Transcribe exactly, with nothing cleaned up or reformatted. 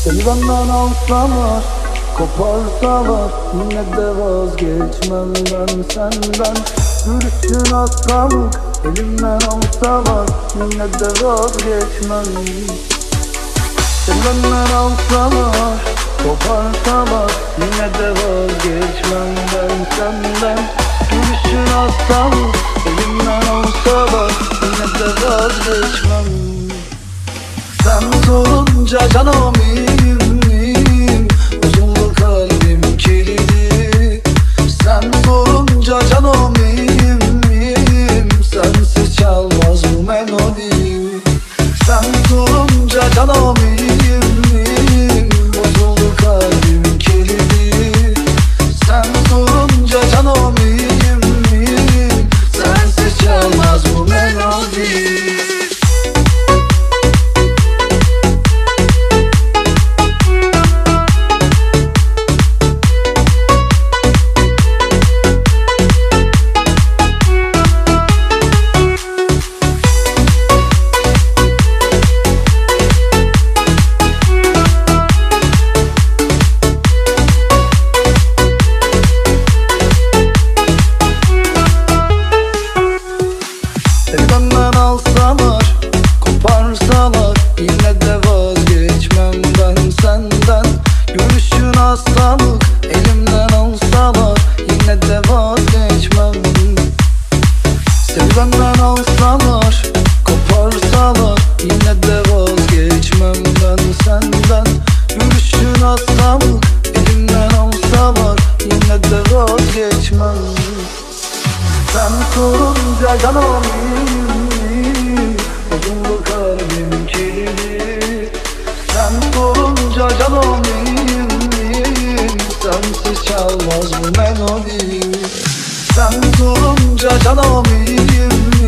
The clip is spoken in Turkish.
Seni benden alsalar, koparsalar, yine de vazgeçmem ben senden. Görüşün hastalık, elimden alsalar, yine de vazgeçmem. Seni benden alsalar, koparsalar, yine de vazgeçmem ben senden. Görüşün hastalık, elimden alsalar, yine de vazgeçmem. Sen sorunca canım iyiyim, iyiyim. Bozuldu kalbim kilidi. Sen sorunca canım iyiyim, iyiyim. Sensiz çalmaz bu melodi. Sen sorunca canım iyiyim, iyiyim. Bozuldu kalbim kilidi. Sen sorunca canım iyiyim, iyiyim. Sensiz çalmaz bu melodi. Benden alsalar, koparsalar, yine de vazgeçmem ben senden. Görüşün hastalık, elimden alsalar, yine de vazgeçmem. Seni benden alsalar, koparsalar, yine de vazgeçmem ben senden. Görüşün hastalık, elimden alsalar, yine de vazgeçmem. Sen sorunca canım iyiyim, bozuldu kalbim kilidi. Sen sorunca canım iyiyim, iyiyim. Sensiz çalmaz bu melodi. Sen sorunca canım iyiyim,